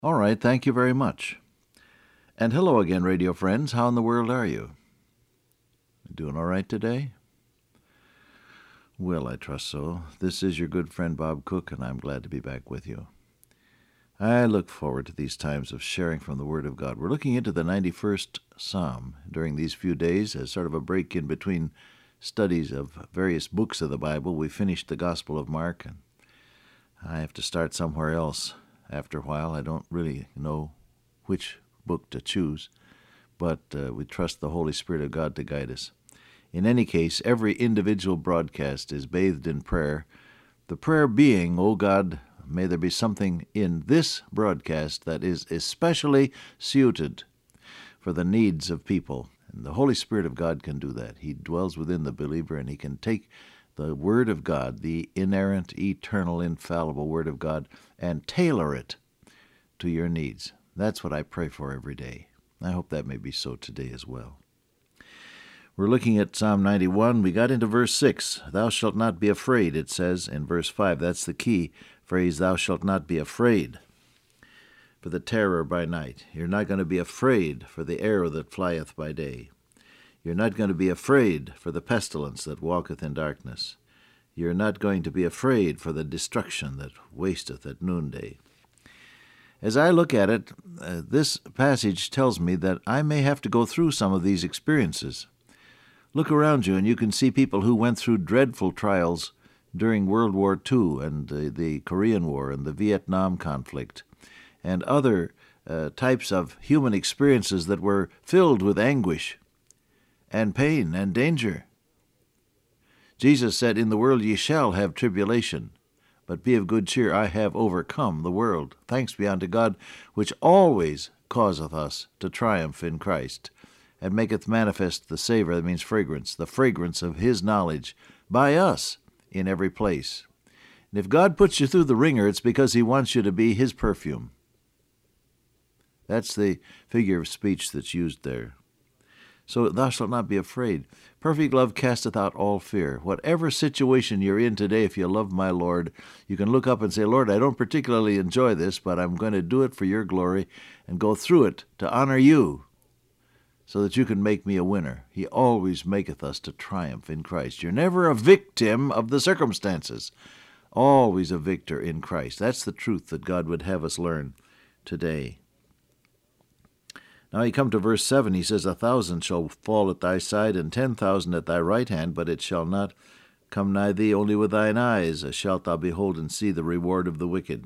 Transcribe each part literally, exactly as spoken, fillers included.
All right, thank you very much. And hello again, radio friends. How in the world are you? Doing all right today? Well, I trust so. This is your good friend Bob Cook, and I'm glad to be back with you. I look forward to these times of sharing from the Word of God. We're looking into the ninety-first Psalm during these few days as sort of a break in between studies of various books of the Bible. We finished the Gospel of Mark, and I have to start somewhere else after a while. I don't really know which book to choose, but uh, we trust the Holy Spirit of God to guide us. In any case, every individual broadcast is bathed in prayer, the prayer being, "O God, may there be something in this broadcast that is especially suited for the needs of people." And the Holy Spirit of God can do that. He dwells within the believer, and he can take the Word of God, the inerrant, eternal, infallible Word of God, and tailor it to your needs. That's what I pray for every day. I hope that may be so today as well. We're looking at Psalm ninety-one. We got into verse six. Thou shalt not be afraid, it says in verse five. That's the key phrase, thou shalt not be afraid for the terror by night. You're not going to be afraid for the arrow that flieth by day. You're not going to be afraid for the pestilence that walketh in darkness. You're not going to be afraid for the destruction that wasteth at noonday. As I look at it, uh, this passage tells me that I may have to go through some of these experiences. Look around you, and you can see people who went through dreadful trials during World War Two and the, the Korean War and the Vietnam conflict and other uh, types of human experiences that were filled with anguish and pain and danger. Jesus said, "In the world ye shall have tribulation, but be of good cheer, I have overcome the world. Thanks be unto God, which always causeth us to triumph in Christ, and maketh manifest the savor," that means fragrance, the fragrance of his knowledge by us in every place. And if God puts you through the ringer, it's because he wants you to be his perfume. That's the figure of speech that's used there. So thou shalt not be afraid. Perfect love casteth out all fear. Whatever situation you're in today, if you love my Lord, you can look up and say, "Lord, I don't particularly enjoy this, but I'm going to do it for your glory and go through it to honor you, so that you can make me a winner." He always maketh us to triumph in Christ. You're never a victim of the circumstances, always a victor in Christ. That's the truth that God would have us learn today. Now you come to verse seven. He says, "A thousand shall fall at thy side, and ten thousand at thy right hand, but it shall not come nigh thee. Only with thine eyes shalt thou behold and see the reward of the wicked.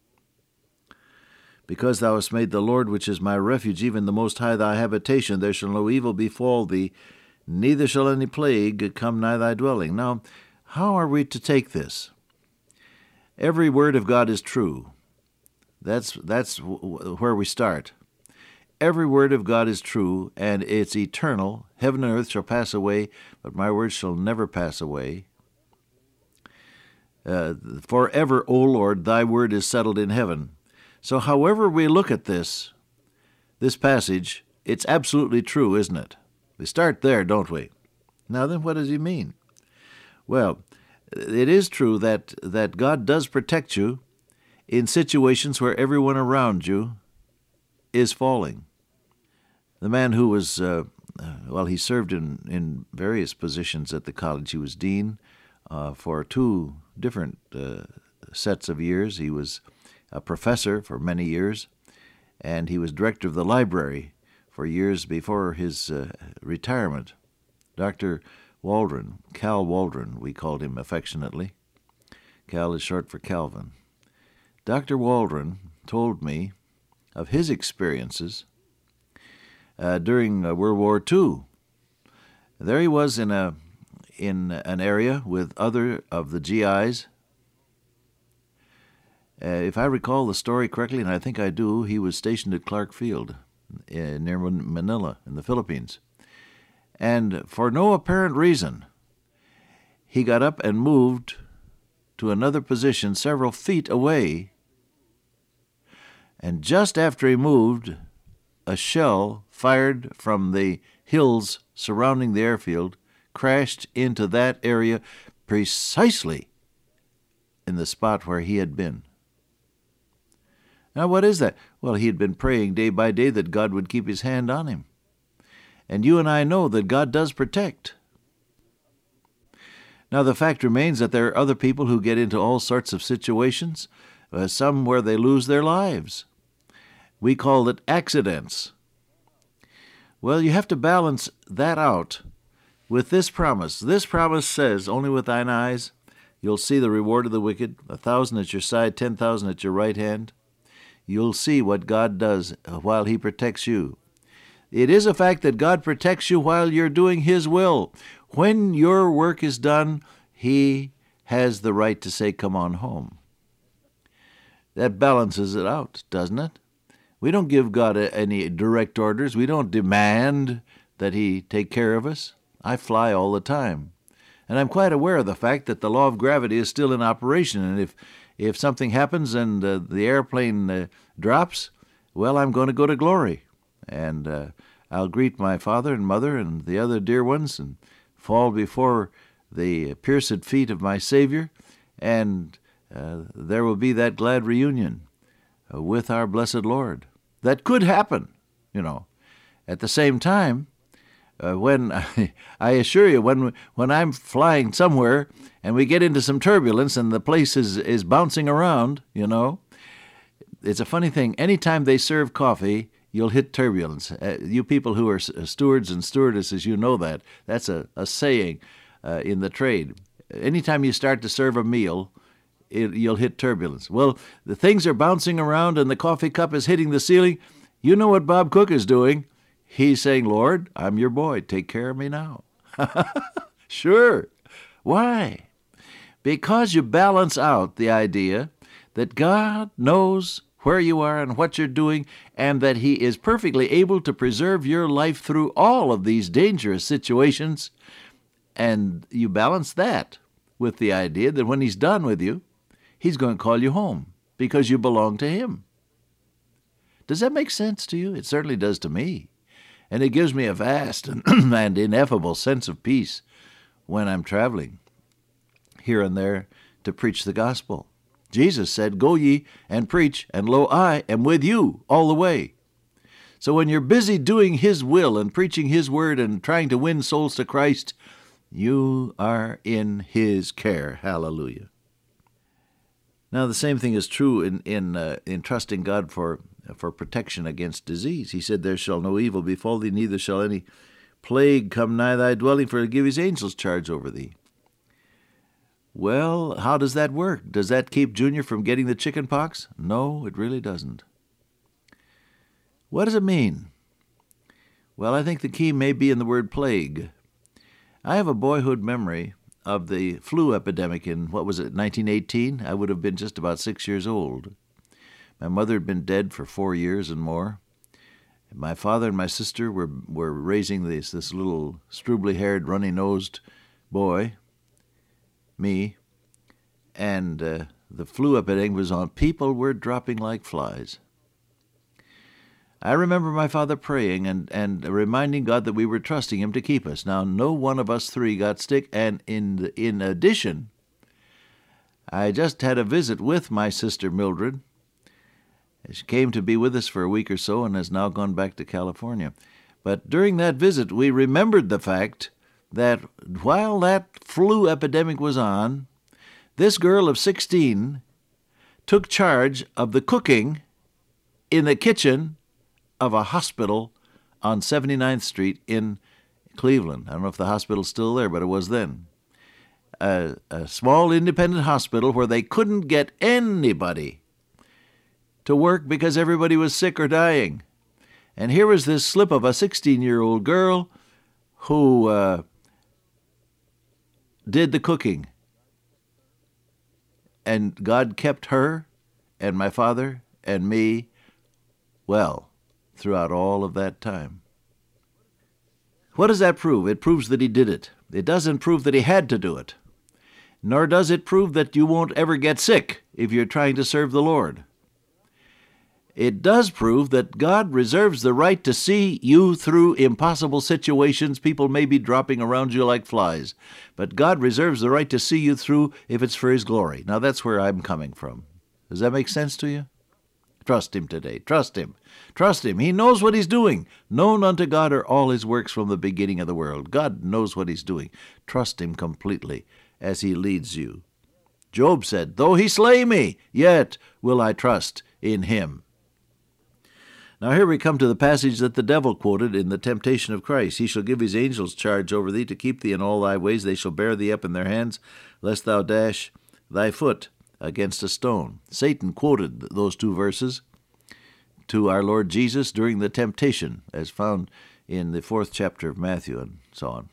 Because thou hast made the Lord, which is my refuge, even the Most High, thy habitation, there shall no evil befall thee, neither shall any plague come nigh thy dwelling." Now, how are we to take this? Every word of God is true. That's, that's where we start. Every word of God is true, and it's eternal. Heaven and earth shall pass away, but my words shall never pass away. Uh, forever, O Lord, thy word is settled in heaven. So however we look at this, this passage, it's absolutely true, isn't it? We start there, don't we? Now then, what does he mean? Well, it is true that, that God does protect you in situations where everyone around you is falling. The man who was, uh, well, he served in, in various positions at the college. He was dean uh, for two different uh, sets of years. He was a professor for many years, and he was director of the library for years before his uh, retirement. Doctor Waldron, Cal Waldron, we called him affectionately. Cal is short for Calvin. Doctor Waldron told me of his experiences uh, during uh, World War Two. There he was in a in an area with other of the G Is. Uh, if I recall the story correctly, and I think I do, he was stationed at Clark Field uh, near Manila in the Philippines. And for no apparent reason, he got up and moved to another position several feet away. And just after he moved, a shell fired from the hills surrounding the airfield crashed into that area precisely in the spot where he had been. Now, what is that? Well, he had been praying day by day that God would keep his hand on him. And you and I know that God does protect. Now, the fact remains that there are other people who get into all sorts of situations, uh, some where they lose their lives. We call it accidents. Well, you have to balance that out with this promise. This promise says, only with thine eyes you'll see the reward of the wicked, a thousand at your side, ten thousand at your right hand. You'll see what God does while he protects you. It is a fact that God protects you while you're doing his will. When your work is done, he has the right to say, come on home. That balances it out, doesn't it? We don't give God any direct orders. We don't demand that he take care of us. I fly all the time. And I'm quite aware of the fact that the law of gravity is still in operation. And if, if something happens and uh, the airplane uh, drops, well, I'm going to go to glory. And uh, I'll greet my father and mother and the other dear ones and fall before the pierced feet of my Savior. And uh, there will be that glad reunion uh, with our blessed Lord. That could happen, you know. At the same time, uh, when I, I assure you, when when I'm flying somewhere and we get into some turbulence and the place is, is bouncing around, you know, it's a funny thing. Anytime they serve coffee, you'll hit turbulence. Uh, you people who are stewards and stewardesses, you know that. That's a, a saying uh, in the trade. Anytime you start to serve a meal, it, you'll hit turbulence. Well, the things are bouncing around and the coffee cup is hitting the ceiling. You know what Bob Cook is doing. He's saying, Lord, I'm your boy. Take care of me now. Sure. Why? Because you balance out the idea that God knows where you are and what you're doing, and that he is perfectly able to preserve your life through all of these dangerous situations. And you balance that with the idea that when he's done with you, he's going to call you home because you belong to him. Does that make sense to you? It certainly does to me. And it gives me a vast and, and ineffable sense of peace when I'm traveling here and there to preach the gospel. Jesus said, go ye and preach, and lo, I am with you all the way. So when you're busy doing his will and preaching his word and trying to win souls to Christ, you are in his care. Hallelujah. Now, the same thing is true in in, uh, in trusting God for, for protection against disease. He said, there shall no evil befall thee, neither shall any plague come nigh thy dwelling, for to give his angels charge over thee. Well, how does that work? Does that keep Junior from getting the chicken pox? No, it really doesn't. What does it mean? Well, I think the key may be in the word plague. I have a boyhood memory of the flu epidemic in, what was it, nineteen eighteen? I would have been just about six years old. My mother had been dead for four years and more. My father and my sister were, were raising this, this little strubly-haired, runny-nosed boy, me, and uh, the flu epidemic was on. People were dropping like flies. I remember my father praying and, and reminding God that we were trusting him to keep us. Now, no one of us three got sick, and in in addition, I just had a visit with my sister Mildred. She came to be with us for a week or so and has now gone back to California. But during that visit, we remembered the fact that while that flu epidemic was on, this girl of sixteen took charge of the cooking in the kitchen of a hospital on seventy-ninth Street in Cleveland. I don't know if the hospital's still there, but it was then. A, a small independent hospital where they couldn't get anybody to work because everybody was sick or dying. And here was this slip of a sixteen-year-old girl who uh, did the cooking. And God kept her and my father and me well throughout all of that time. What does that prove? It proves that he did it. It doesn't prove that he had to do it. Nor does it prove that you won't ever get sick if you're trying to serve the Lord. It does prove that God reserves the right to see you through impossible situations. People may be dropping around you like flies, but God reserves the right to see you through if it's for his glory. Now, that's where I'm coming from. Does that make sense to you? Trust him today. Trust him. Trust him. He knows what he's doing. Known unto God are all his works from the beginning of the world. God knows what he's doing. Trust him completely as he leads you. Job said, though he slay me, yet will I trust in him. Now here we come to the passage that the devil quoted in the temptation of Christ. He shall give his angels charge over thee to keep thee in all thy ways. They shall bear thee up in their hands, lest thou dash thy foot against a stone. Satan quoted those two verses to our Lord Jesus during the temptation, as found in the fourth chapter of Matthew and so on.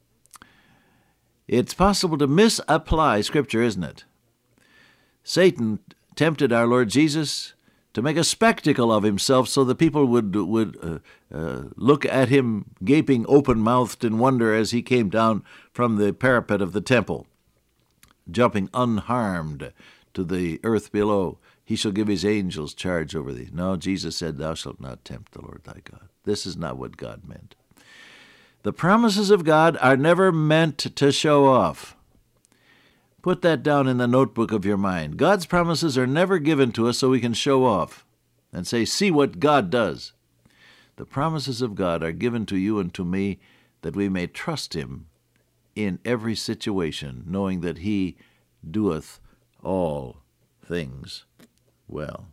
It's possible to misapply Scripture, isn't it? Satan tempted our Lord Jesus to make a spectacle of himself so that people would would uh, uh, look at him gaping open-mouthed in wonder as he came down from the parapet of the temple, jumping unharmed to the earth below. He shall give his angels charge over thee. No, Jesus said, thou shalt not tempt the Lord thy God. This is not what God meant. The promises of God are never meant to show off. Put that down in the notebook of your mind. God's promises are never given to us so we can show off and say, see what God does. The promises of God are given to you and to me that we may trust him in every situation, knowing that he doeth all things well.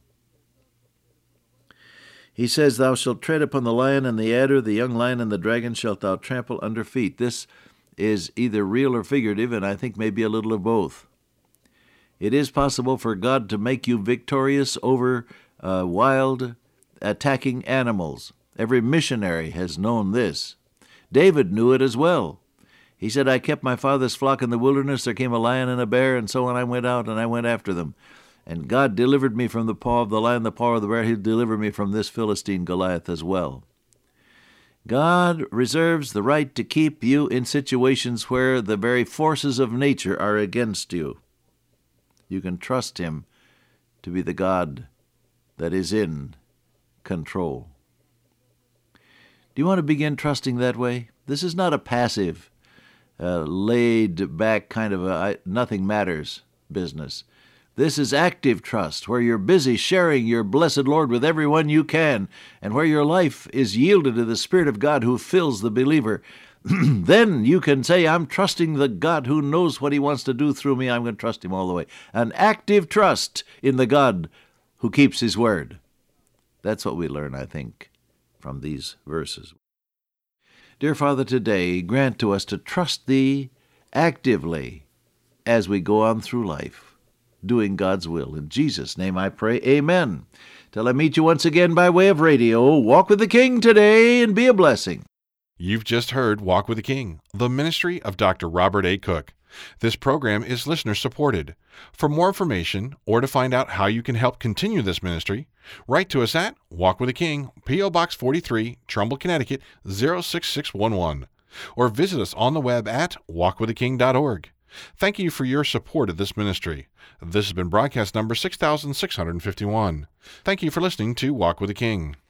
He says, thou shalt tread upon the lion and the adder, the young lion and the dragon shalt thou trample under feet. This is either real or figurative, and I think maybe a little of both. It is possible for God to make you victorious over uh, wild, attacking animals. Every missionary has known this. David knew it as well. He said, I kept my father's flock in the wilderness. There came a lion and a bear, and so on I went out, and I went after them. And God delivered me from the paw of the lion, the paw of the bear. He'll deliver me from this Philistine Goliath as well. God reserves the right to keep you in situations where the very forces of nature are against you. You can trust him to be the God that is in control. Do you want to begin trusting that way? This is not a passive, uh, laid-back kind of a nothing matters business. This is active trust, where you're busy sharing your blessed Lord with everyone you can, and where your life is yielded to the Spirit of God who fills the believer. Then you can say, I'm trusting the God who knows what he wants to do through me. I'm going to trust him all the way. An active trust in the God who keeps his word. That's what we learn, I think, from these verses. Dear Father, today grant to us to trust thee actively as we go on through life, doing God's will. In Jesus' name I pray, amen. Till I meet you once again by way of radio, walk with the King today and be a blessing. You've just heard Walk with the King, the ministry of Doctor Robert A. Cook. This program is listener-supported. For more information or to find out how you can help continue this ministry, write to us at Walk with the King, P O. Box forty-three, Trumbull, Connecticut, zero six six one one, or visit us on the web at walk with the king dot org. Thank you for your support of this ministry. This has been broadcast number six thousand six hundred fifty-one. Thank you for listening to Walk with the King.